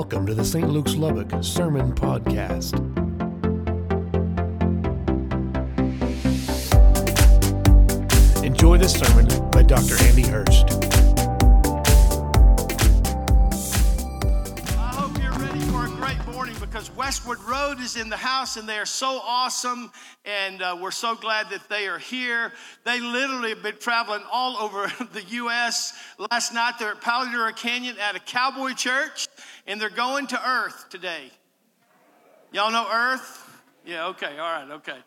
Welcome to the St. Luke's Lubbock Sermon Podcast. Enjoy this sermon by Dr. Andy Hurst. I hope you're ready for a great morning because Westwood Road is in the house and they are so awesome, and we're so glad that they are here. They literally have been traveling all over the U.S. Last night they're at Palo Duro Canyon at a cowboy church, and they're going to Earth today. Y'all know Earth? Yeah, okay, all right, okay.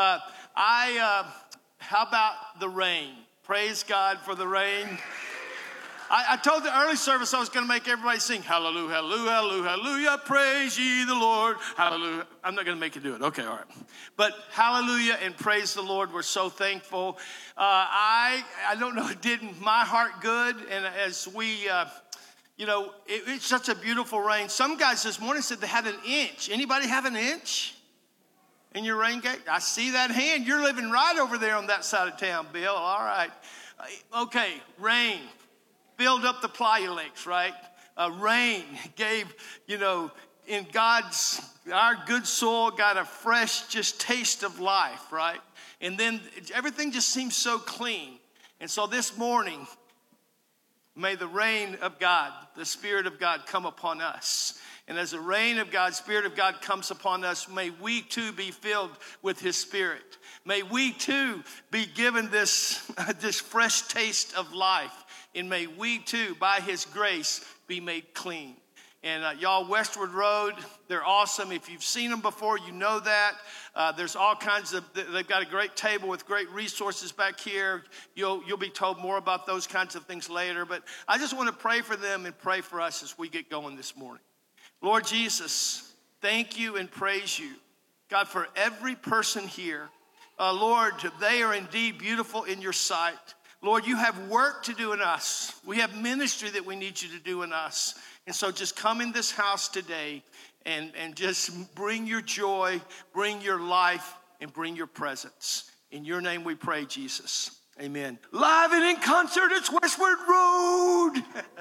How about the rain? Praise God for the rain. I told the early service I was going to make everybody sing, hallelujah, hallelujah, hallelujah, hallelujah, praise ye the Lord, hallelujah. I'm not going to make you do it. Okay, all right. But hallelujah and praise the Lord. We're so thankful. I don't know, it did my heart good. And as we, it's such a beautiful rain. Some guys this morning said they had an inch. Anybody have an inch in your rain gate? I see that hand. You're living right over there on that side of town, Bill. All right. Okay, rain. Build up the playa lakes, right? Rain gave, in our good soil got a fresh just taste of life, right? And then everything just seems so clean. And so this morning, may the rain of God, the Spirit of God come upon us. And as the rain of God, Spirit of God comes upon us, may we too be filled with His Spirit. May we too be given this fresh taste of life. And may we too, by His grace, be made clean. And y'all, Westwood Road, they're awesome. If you've seen them before, you know that. There's all kinds of, they've got a great table with great resources back here. You'll be told more about those kinds of things later. But I just want to pray for them and pray for us as we get going this morning. Lord Jesus, thank you and praise you, God, for every person here. Lord, they are indeed beautiful in your sight. Lord, you have work to do in us. We have ministry that we need you to do in us. And so just come in this house today and just bring your joy, bring your life, and bring your presence. In your name we pray, Jesus. Amen. Live and in concert, it's Westwood Road.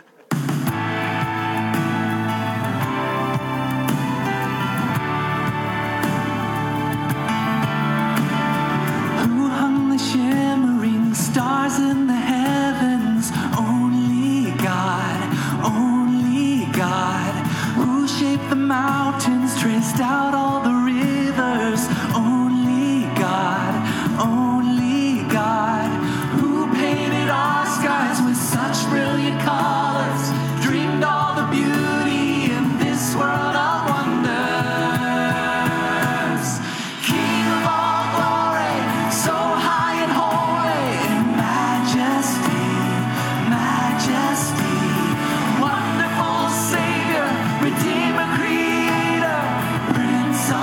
Who hung the shimmering stars in the heavens? Only God. Who shaped the mountains, traced out all the rivers? Only God. Who painted our skies with such brilliant colors, dreamed all the beauty in this world of wonders. King of all glory, so high and holy in majesty. Wonderful Savior, Redeemer, Creator, Prince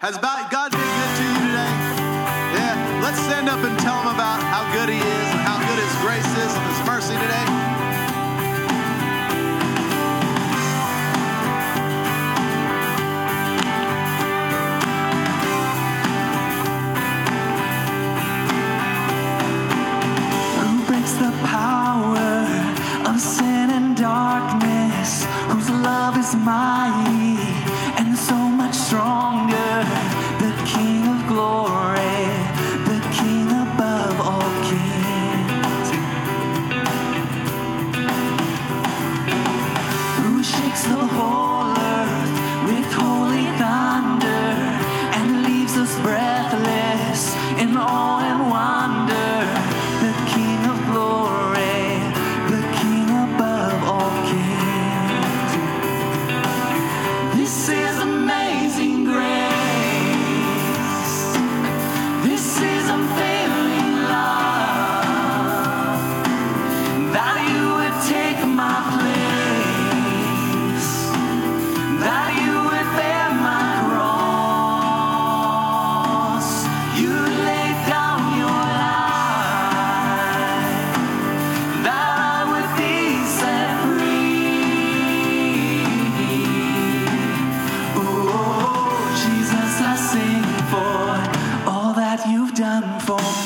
Has God been good to you today? Yeah, let's stand up and tell him about how good he is and how good his grace is and his mercy today. The power of sin and darkness, whose love is mighty and so much stronger. The King of glory, the King above all kings, who shakes the whole earth with holy thunder and leaves us breathless in awe and wonder. The King of glory, the King above all kings. This is amazing grace. This is unfailing love. That you would take my place. That you would bear my cross. You laid down your life. That I would be set free. Oh, Jesus, I sing for all that you've done for me.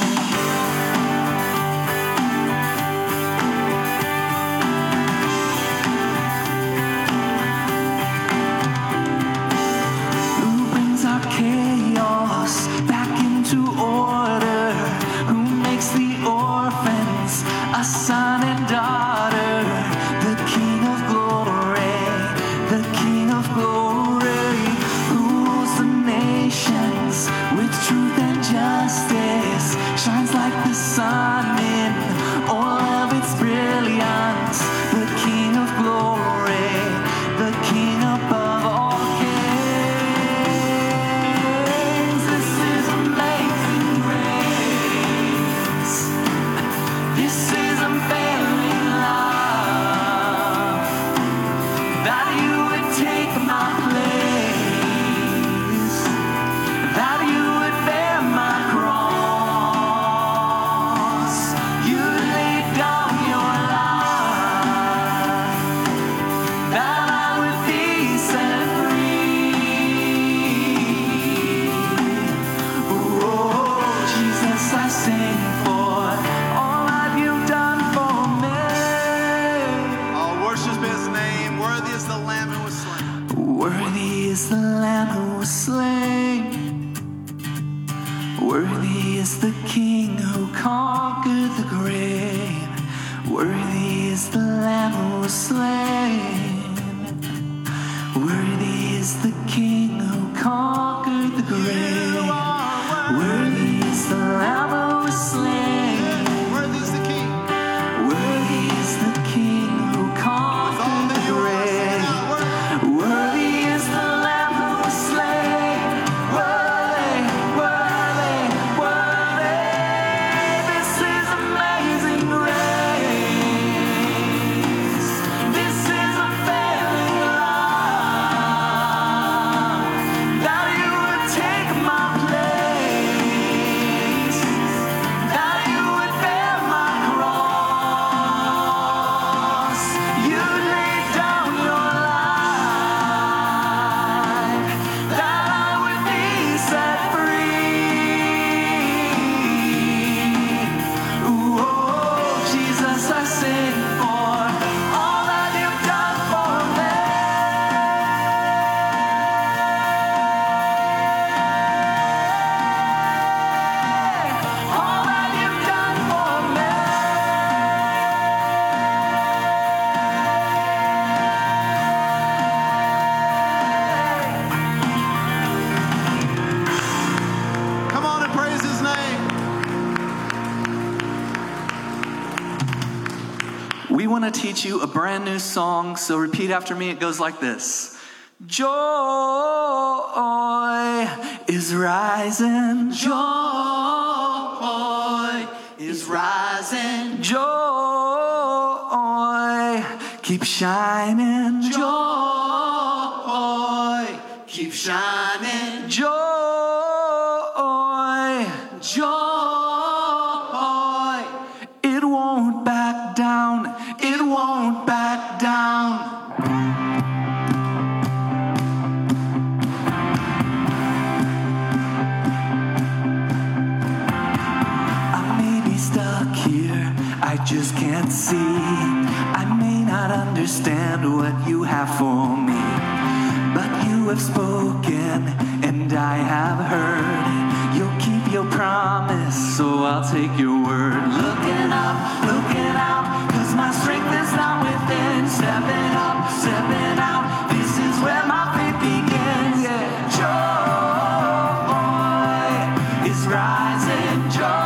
Who brings our chaos back into order? Who makes the orphans a son and daughter? The King of glory, the King of glory, who rules the nations with truth and justice, shines like the sun in all of its brilliance. The King of glory, the King above all kings. This is amazing grace. This is unfailing love. That you would take my place. That you would bear my cross. You laid down your life. That I would be set free. Oh, Jesus, I sing for all that you've done for me. Oh, worship his name. Worthy is the Lamb who was slain. Worthy is the Lamb who was slain. Worthy is the King who conquered the grave. Worthy is the Lamb who was slain. Worthy is the King who conquered the grave. Worthy is the Lamb who was slain. Worthy is the King. Worthy is the King who conquered the grave. Worthy is the Lamb who was slain. Worthy, worthy, worthy. This is amazing grace. This is unfailing love. That you would take my place. That you would bear my cross. You laid down your life. That I would be set free. Ooh, oh, Jesus, I sing for all that you've done for me. All that you've done for me. Come on and praise his name. We want to teach you a brand new song, so repeat after me. It goes like this. Joy is rising. Joy is rising. Joy keep shining. Joy keep shining. Joy joy. It won't back down. It won't back down. Stuck here, I just can't see. I may not understand what you have for me, but you have spoken and I have heard. You'll keep your promise, so I'll take your word. Looking out, 'cause my strength is not within. Stepping out, this is where my faith begins. Yeah. Joy is rising, joy.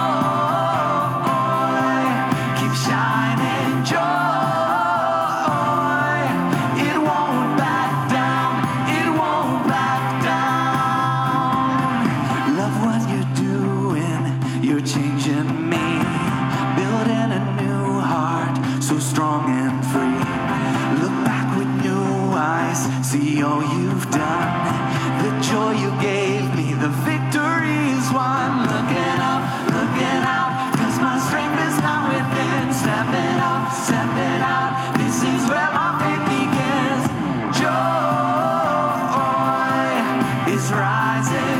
See all you've done, the joy you gave me, the victory is won. Looking out, 'cause my strength is not within. Stepping out, this is where my faith begins. Joy is rising,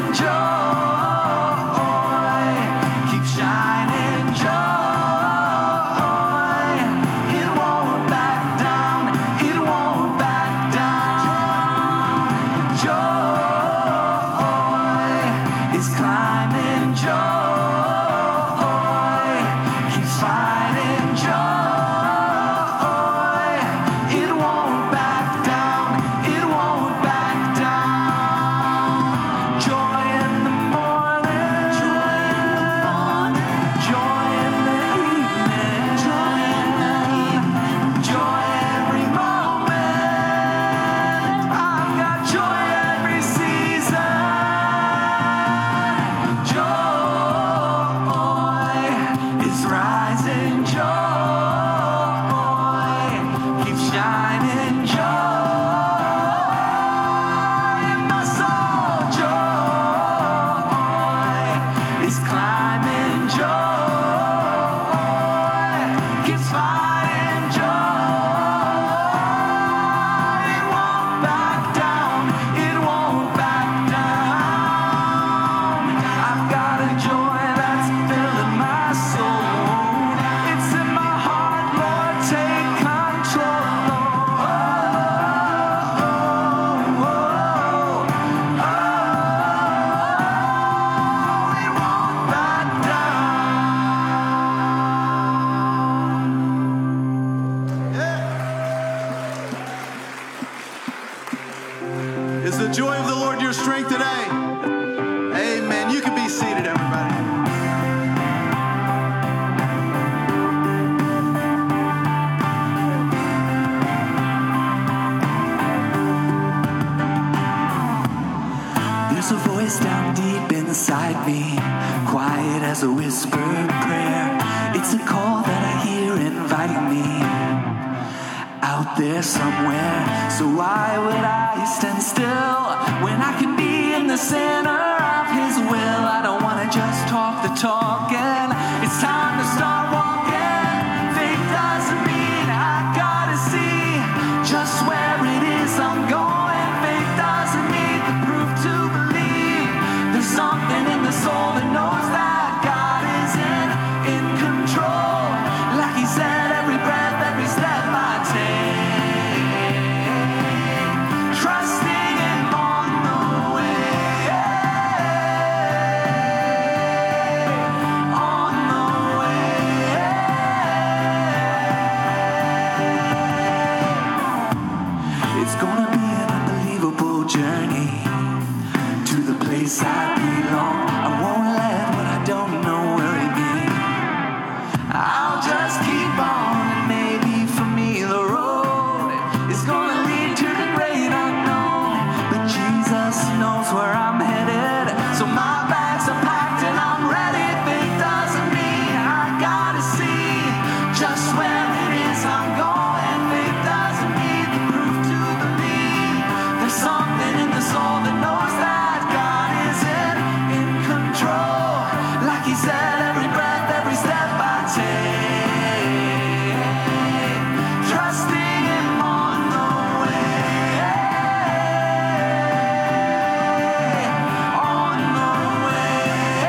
joy, keep shining, joy, it won't back down, it won't back down. Joy is climbing, joy keeps fighting, joy, it won't back down, it won't back down. Joy in the morning, joy in the evening, joy every moment. I've got joy every season. Joy is rising, joy keeps shining, joy in my soul. Joy is climbing, joy keeps fighting, joy. It won't back down, it won't back down. I've got a joy that's filling my soul. It's in my heart, Lord, take control. Oh, oh, oh, oh, it won't back down. Is the joy of the Lord your strength today? Amen. You can be seated, everybody. There's a voice down deep inside me, quiet as a whispered prayer. It's a call that I hear inviting me out there somewhere. So why would I stand still when I can be in the center of His will? I don't want to just talk the talk, and it's time to start walking. Faith doesn't mean I gotta see just where it is I'm going. Faith doesn't need the proof to believe. There's something in the soul that knows that God is in control. Like He said, every breath, every step I take, trusting Him on the way, on the way. like he said, every breath, every step I take, trusting him on the way, on the way.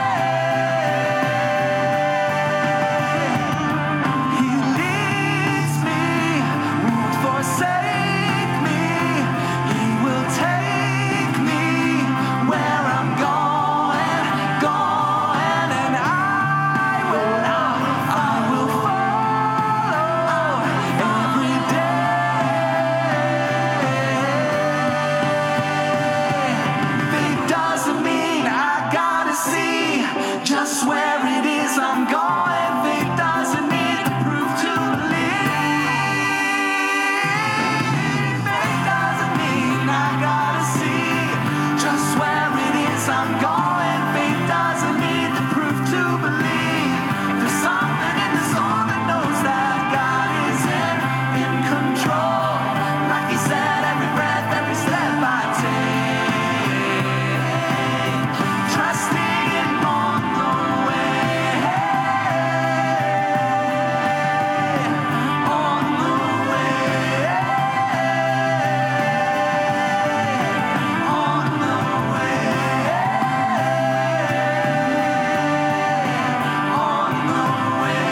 He leads me, won't forsake me. He will take me where I'm going, and I will follow every day. Faith doesn't mean I gotta see just where it is I'm going. Faith doesn't need the proof to believe. Faith doesn't mean I gotta see just where it is I'm going. Faith doesn't need the proof to believe. There's something in the soul that knows that God is in control. Like he said, every breath, every step I take, trusting him on the way, on the way, on the way, on the way.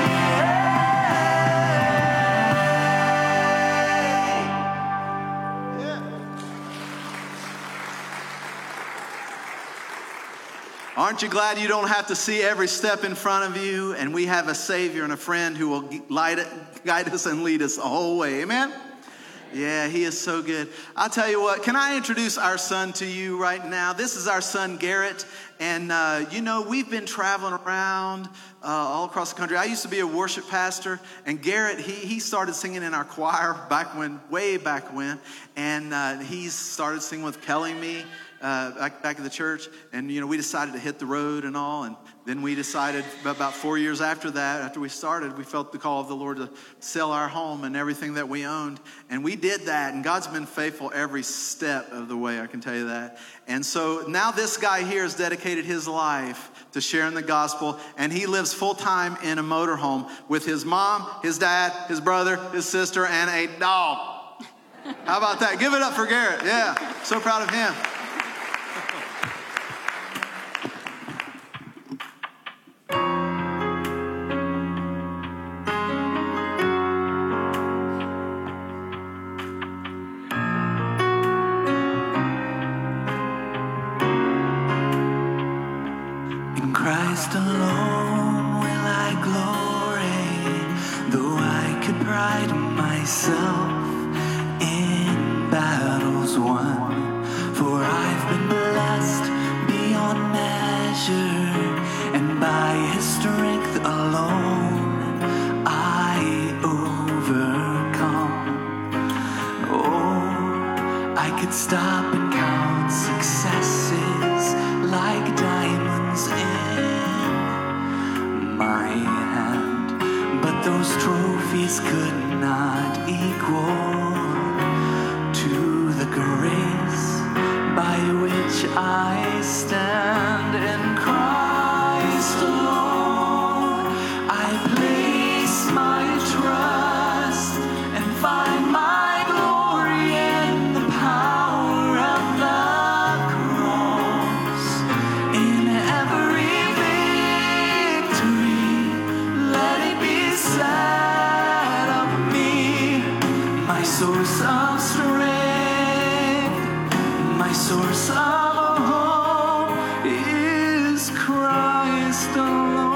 Aren't you glad you don't have to see every step in front of you? And we have a Savior and a friend who will guide us and lead us the whole way. Amen? Yeah, he is so good. I'll tell you what, can I introduce our son to you right now? This is our son, Garrett. And, we've been traveling around all across the country. I used to be a worship pastor. And Garrett, he started singing in our choir way back when. And he started singing with Kelly and me. Back at the church, and we decided to hit the road and all, and then we decided about 4 years after that, after we started, we felt the call of the Lord to sell our home and everything that we owned, and we did that, and God's been faithful every step of the way, I can tell you that. And so now this guy here has dedicated his life to sharing the gospel, and he lives full-time in a motorhome with his mom, his dad, his brother, his sister, and a dog. How about that? Give it up for Garrett. Yeah, so proud of him. In Christ alone will I glory, though I could pride myself in battles won. For I've been blessed beyond measure, and by his strength alone I overcome. Oh, I could stop and count successes like diamonds in my hand, but those trophies could not equal to the grace by which I stand in Christ alone. I place my trust and find my glory in the power of the cross. In every victory, let it be said of me, my source of strength, my source of hope is Christ alone.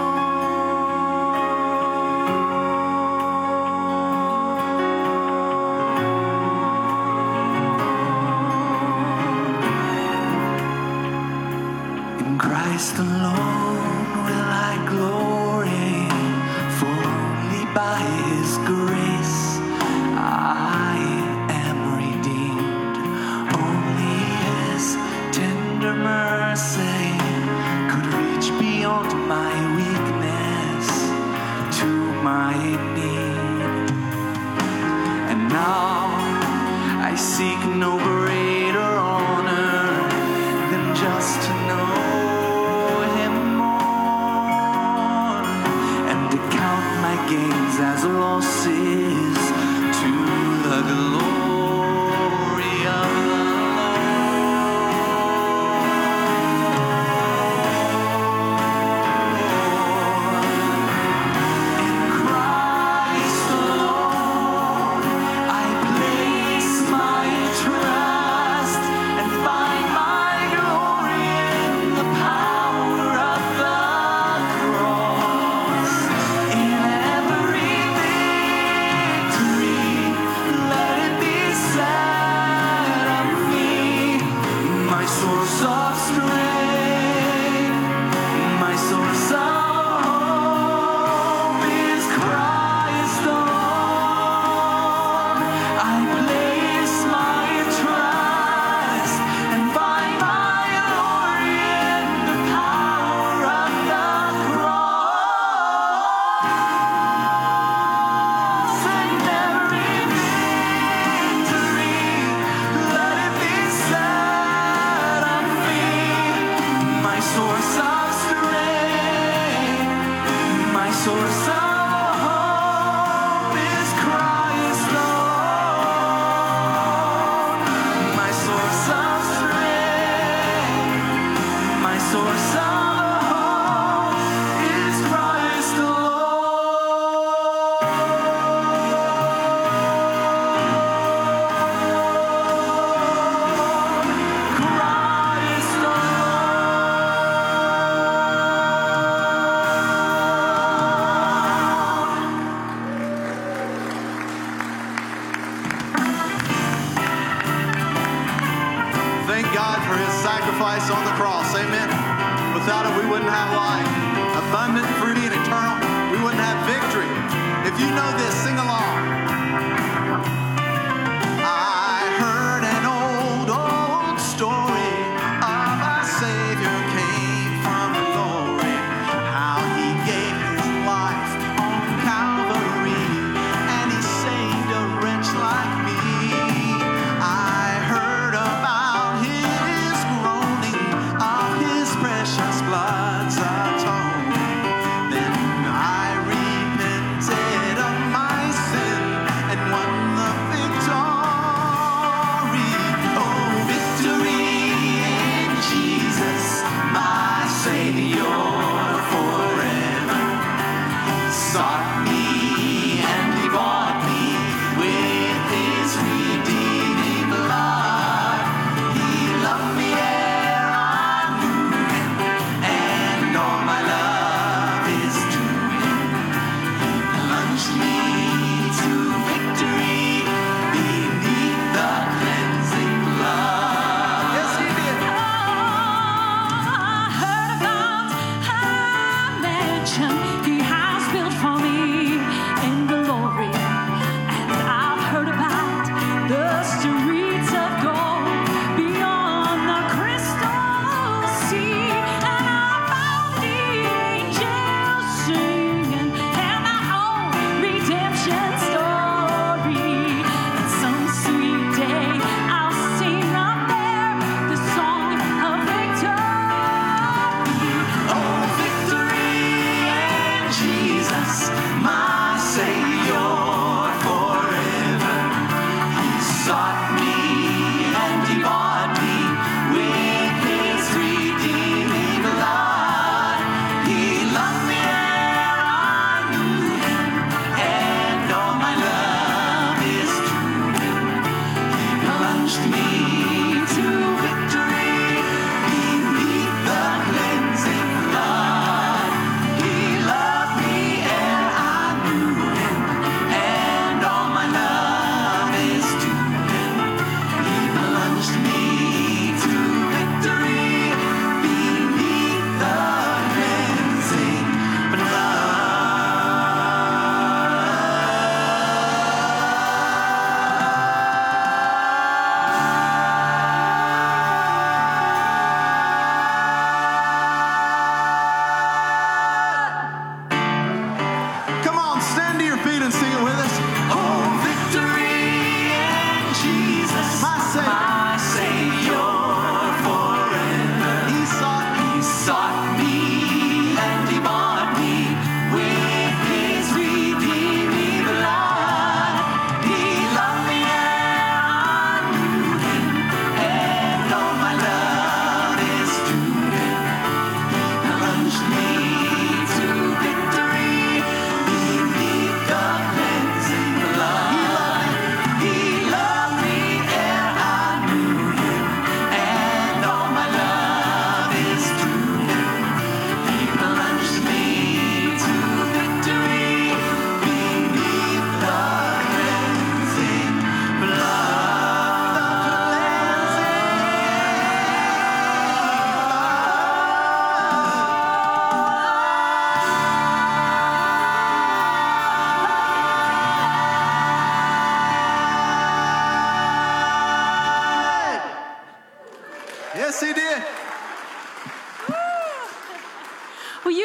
In Christ alone will I glory, for only by his grace I am redeemed. Only his tender mercy could reach beyond my weakness to my need. And now I seek no greater honor than just to know him more. gains as losses to the glory of the let it be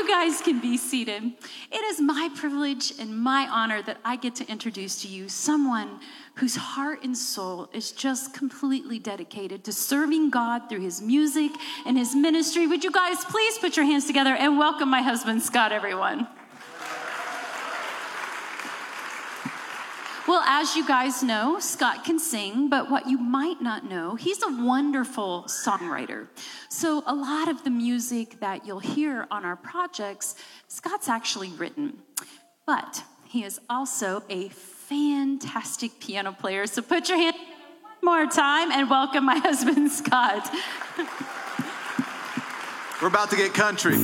you guys can be seated. It is my privilege and my honor that I get to introduce to you someone whose heart and soul is just completely dedicated to serving God through his music and his ministry. Would you guys please put your hands together and welcome my husband, Scott, everyone. Well, as you guys know, Scott can sing, but what you might not know, he's a wonderful songwriter. So a lot of the music that you'll hear on our projects, Scott's actually written. But he is also a fantastic piano player. So put your hand together one more time and welcome my husband, Scott. We're about to get country.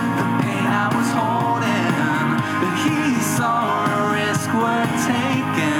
Saw a risk worth taking.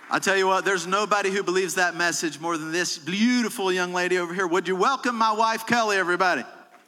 I tell you what, there's nobody who believes that message more than this beautiful young lady over here. Would you welcome my wife, Kelly, everybody?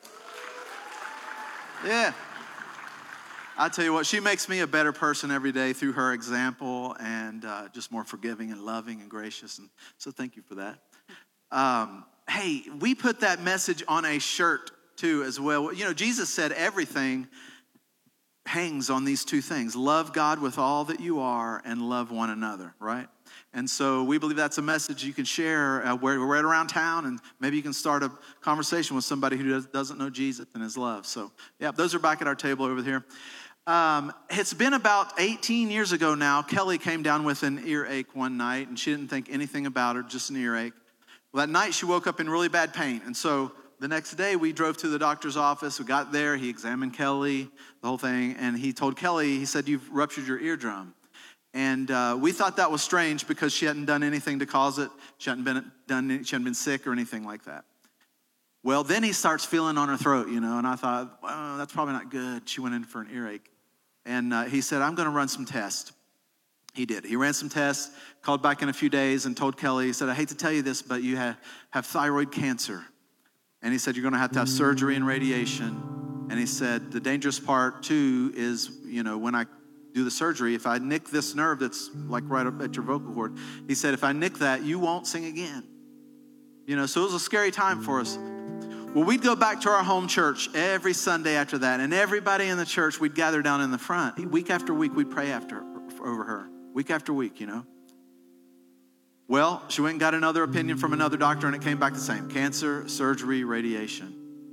Yeah. I tell you what, she makes me a better person every day through her example and just more forgiving and loving and gracious. And so thank you for that. Hey, we put that message on a shirt too as well. You know, Jesus said everything hangs on these two things. Love God with all that you are and love one another, right? And so we believe that's a message you can share where we're at around town, and maybe you can start a conversation with somebody who doesn't know Jesus and his love. So yeah, those are back at our table over here. It's been about 18 years ago now. Kelly came down with an earache one night, and she didn't think anything about it, just an earache. Well, that night she woke up in really bad pain, and so the next day we drove to the doctor's office. We got there, he examined Kelly, the whole thing, and he told Kelly, he said, "You've ruptured your eardrum." And we thought that was strange because she hadn't done anything to cause it. She hadn't been sick or anything like that. Well, then he starts feeling on her throat, you know, and I thought, well, that's probably not good. She went in for an earache. And he said, "I'm going to run some tests." He did. He ran some tests, called back in a few days and told Kelly, he said, "I hate to tell you this, but you have thyroid cancer." And he said, "You're going to have surgery and radiation." And he said, "The dangerous part too is, you know, when I do the surgery, if I nick this nerve that's like right up at your vocal cord," he said, "if I nick that, you won't sing again." You know, so it was a scary time for us. Well, we'd go back to our home church every Sunday after that, and everybody in the church, we'd gather down in the front. Week after week, we'd pray over her. Week after week, you know. Well, she went and got another opinion from another doctor, and it came back the same. Cancer, surgery, radiation.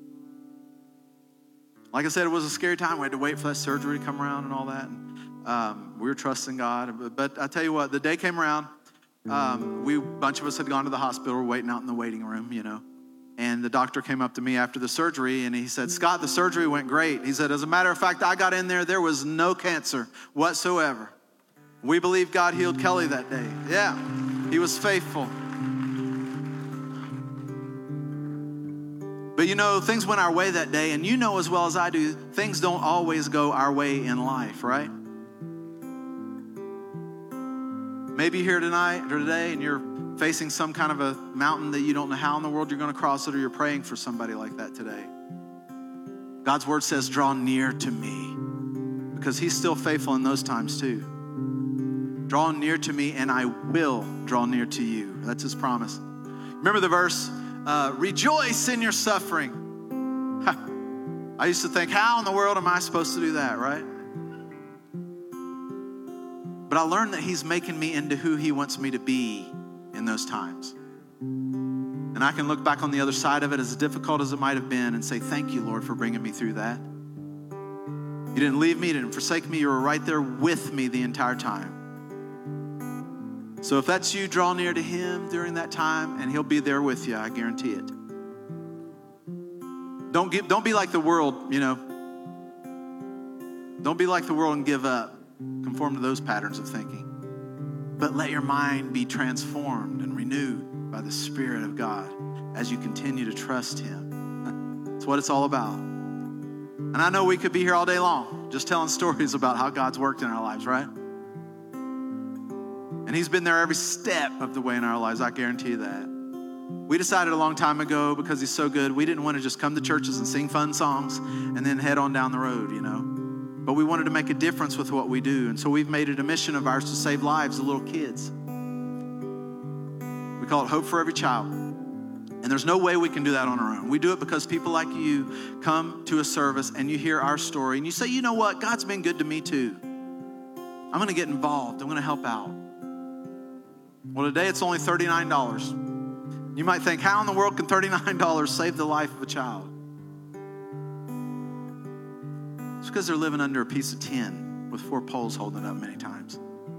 Like I said, it was a scary time. We had to wait for that surgery to come around and all that. And, we were trusting God. But I tell you what, the day came around. A bunch of us had gone to the hospital. We're waiting out in the waiting room, you know. And the doctor came up to me after the surgery, and he said, "Scott, the surgery went great." He said, "As a matter of fact, I got in there was no cancer whatsoever." We believe God healed Kelly that day. Yeah, he was faithful. But you know, things went our way that day, and you know as well as I do, things don't always go our way in life, right? Maybe you're here tonight or today, and you're facing some kind of a mountain that you don't know how in the world you're going to cross it, or you're praying for somebody like that today. God's word says, "Draw near to me," because he's still faithful in those times too. Draw near to me and I will draw near to you. That's his promise. Remember the verse, rejoice in your suffering. I used to think, how in the world am I supposed to do that, right? But I learned that he's making me into who he wants me to be in those times. And I can look back on the other side of it, as difficult as it might have been, and say, thank you, Lord, for bringing me through that. You didn't leave me, you didn't forsake me, you were right there with me the entire time. So if that's you, draw near to him during that time, and he'll be there with you, I guarantee it. Don't be like the world, you know. Don't be like the world and give up. Conform to those patterns of thinking. But let your mind be transformed and renewed by the Spirit of God as you continue to trust him. That's what it's all about. And I know we could be here all day long just telling stories about how God's worked in our lives, right? And he's been there every step of the way in our lives, I guarantee you that. We decided a long time ago, because he's so good, we didn't want to just come to churches and sing fun songs and then head on down the road, you know. But we wanted to make a difference with what we do. And so we've made it a mission of ours to save lives of little kids. We call it Hope for Every Child. And there's no way we can do that on our own. We do it because people like you come to a service and you hear our story and you say, you know what, God's been good to me too. I'm going to get involved. I'm going to help out. Well, today it's only $39. You might think, how in the world can $39 save the life of a child? It's because they're living under a piece of tin with 4 poles holding it up many times.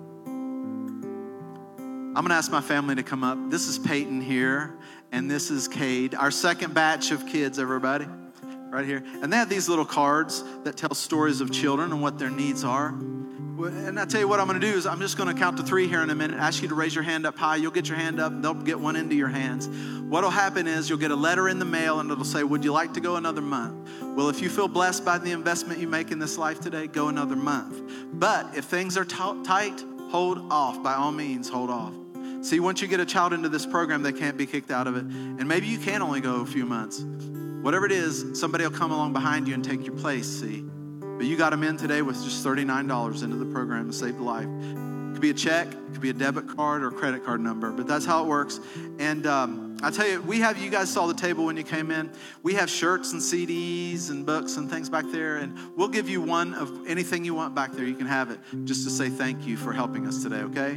I'm going to ask my family to come up. This is Peyton here, and this is Cade, our second batch of kids, everybody, right here. And they have these little cards that tell stories of children and what their needs are. And I tell you what I'm going to do is I'm just going to count to 3 here in a minute, ask you to raise your hand up high. You'll get your hand up. They'll get one into your hands. What'll happen is you'll get a letter in the mail, and it'll say, would you like to go another month? Well, if you feel blessed by the investment you make in this life today, go another month. But if things are tight, hold off. By all means, hold off. See, once you get a child into this program, they can't be kicked out of it. And maybe you can only go a few months. Whatever it is, somebody will come along behind you and take your place, see? But you got them in today with just $39 into the program to save the life. It could be a check, it could be a debit card or a credit card number, but that's how it works. And I tell you, you guys saw the table when you came in. We have shirts and CDs and books and things back there, and we'll give you one of anything you want back there. You can have it just to say thank you for helping us today, okay?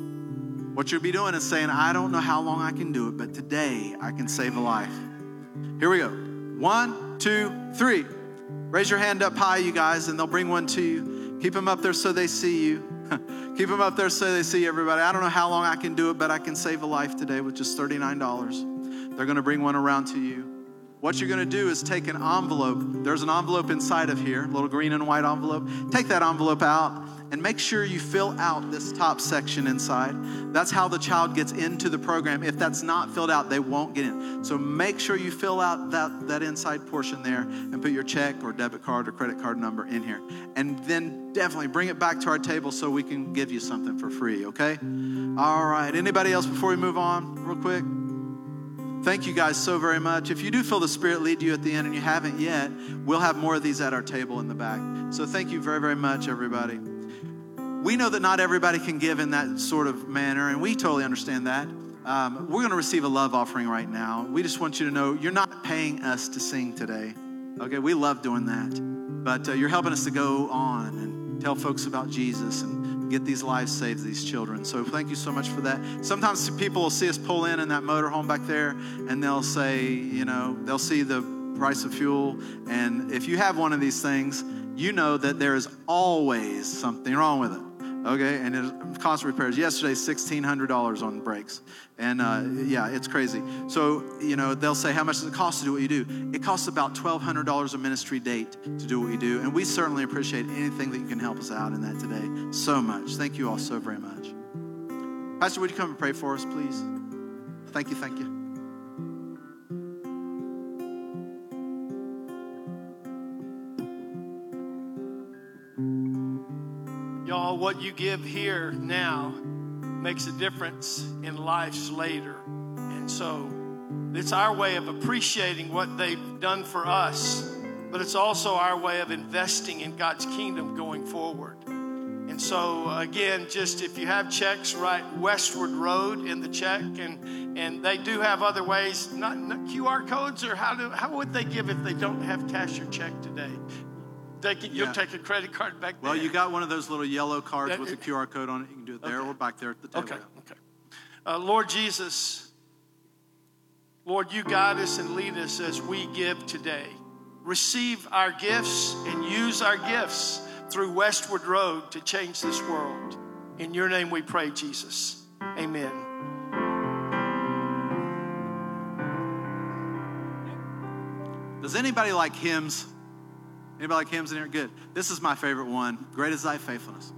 What you'll be doing is saying, I don't know how long I can do it, but today I can save a life. Here we go. 1, 2, 3. Raise your hand up high, you guys, and they'll bring one to you. Keep them up there so they see you. Keep them up there so they see everybody. I don't know how long I can do it, but I can save a life today with just $39. They're going to bring one around to you. What you're going to do is take an envelope. There's an envelope inside of here, a little green and white envelope. Take that envelope out and make sure you fill out this top section inside. That's how the child gets into the program. If that's not filled out, they won't get in. So make sure you fill out that inside portion there and put your check or debit card or credit card number in here. And then definitely bring it back to our table so we can give you something for free, okay? All right, anybody else before we move on real quick? Thank you guys so very much. If you do feel the Spirit lead you at the end and you haven't yet, we'll have more of these at our table in the back. So thank you very, very much, everybody. We know that not everybody can give in that sort of manner, and we totally understand that. We're going to receive a love offering right now. We just want you to know you're not paying us to sing today. Okay, we love doing that. But you're helping us to go on and tell folks about Jesus and get these lives saved, these children. So thank you so much for that. Sometimes people will see us pull in that motorhome back there, and they'll say, they'll see the price of fuel. And if you have one of these things, you know that there is always something wrong with it. Okay, and it costs repairs. Yesterday, $1,600 on brakes. And it's crazy. So, they'll say, how much does it cost to do what you do? It costs about $1,200 a ministry date to do what we do. And we certainly appreciate anything that you can help us out in that today so much. Thank you all so very much. Pastor, would you come and pray for us, please? Thank you, thank you. Y'all, what you give here now makes a difference in lives later. And so it's our way of appreciating what they've done for us, but it's also our way of investing in God's kingdom going forward. And so, again, just if you have checks, write Westward Road in the check. And they do have other ways, not QR codes, or how would they give if they don't have cash or check today? You'll take a credit card back there. Well, you got one of those little yellow cards with a QR code on it. You can do it there or back there at the table. Okay. Lord Jesus, Lord, you guide us and lead us as we give today. Receive our gifts and use our gifts through Westward Road to change this world. In your name we pray, Jesus. Amen. Does anybody like hymns? Anybody like hymns in here? Good. This is my favorite one. Great is thy faithfulness.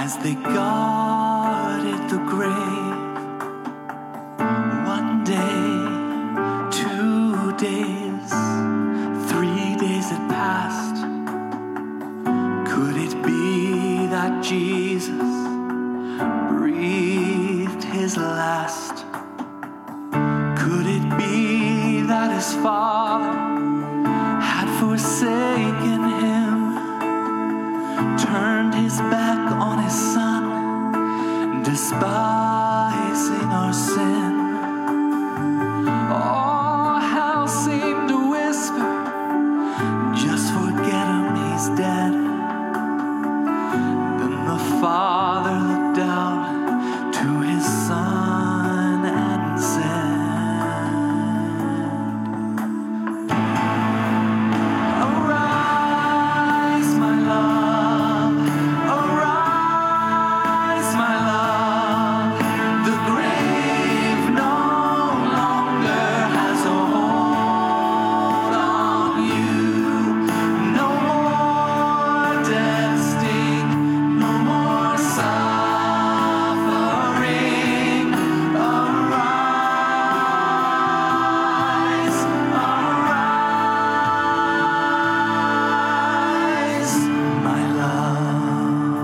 as they guarded the grave. 1 day, 2 days, 3 days had passed. Could it be that Jesus breathed his last? Could it be that his Father had forsaken him, turned his back on his Son, despising our sin? Oh, hell seemed to whisper, just forget him, he's dead. Then the Father looked down to his Son and said, arise, my love, arise, my love. The grave no longer has a hold on you. No more death sting, no more suffering. Arise, arise, my love.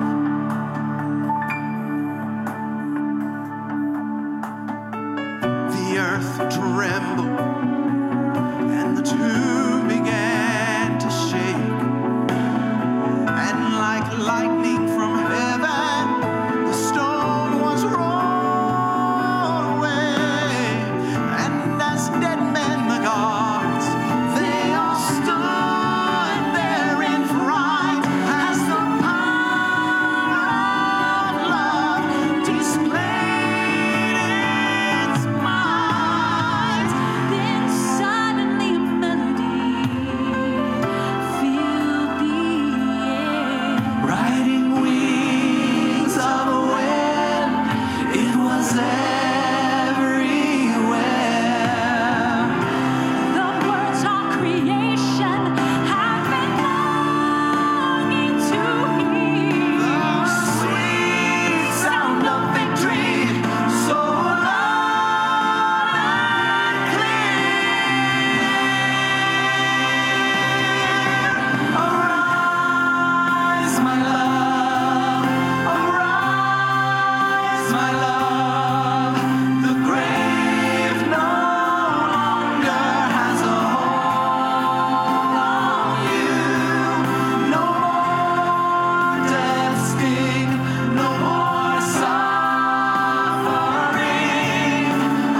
The earth trembled and the tomb began to shake. And like lightning from heaven, the stone was rolled away. And as dead men, the gods, they all stood there in fright as the power of love displayed its might. Then suddenly a melody filled the air. Riding wings of a wind, it was everywhere. The words of creation have been longing to hear. The sweet sound of victory, so loud and clear. Arise, my love, arise, my love. The grave no longer has a hold on you. No more death sting, no more suffering.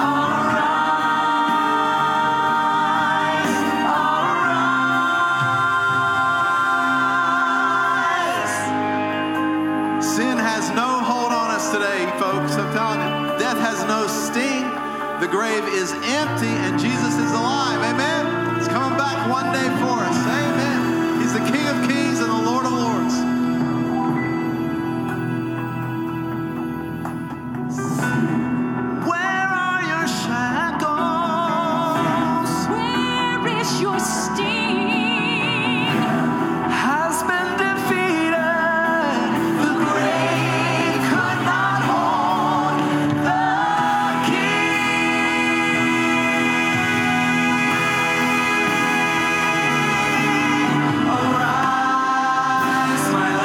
Arise. Sin has no hold on us today, folks. I'm telling you, death has no sting. The grave is empty and Jesus is alive. Amen. He's coming back one day for us. Amen. He's the King of Kings and the Lord of Lords. Where are your shackles? Where is your sting? Has been defeated. The grave could not hold the King. Arise, my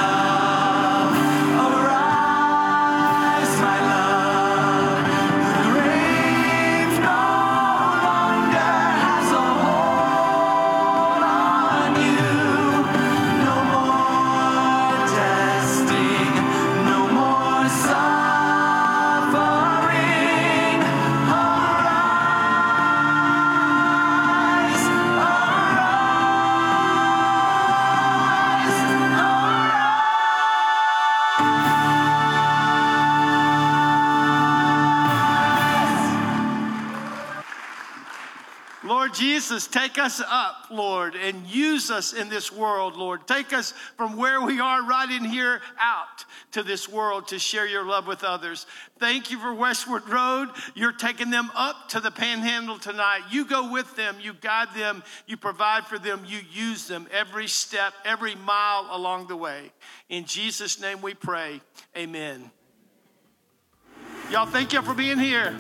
Lord Jesus, take us up, Lord, and use us in this world, Lord. Take us from where we are right in here out to this world to share your love with others. Thank you for Westward Road. You're taking them up to the Panhandle tonight. You go with them. You guide them. You provide for them. You use them every step, every mile along the way. In Jesus' name we pray. Amen. Y'all, thank you for being here.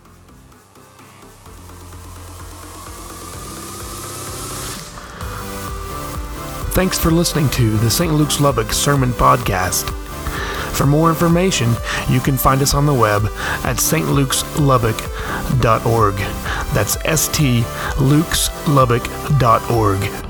Thanks for listening to the St. Luke's Lubbock Sermon Podcast. For more information, you can find us on the web at stlukes.lubbock.org. That's stlukes.lubbock.org.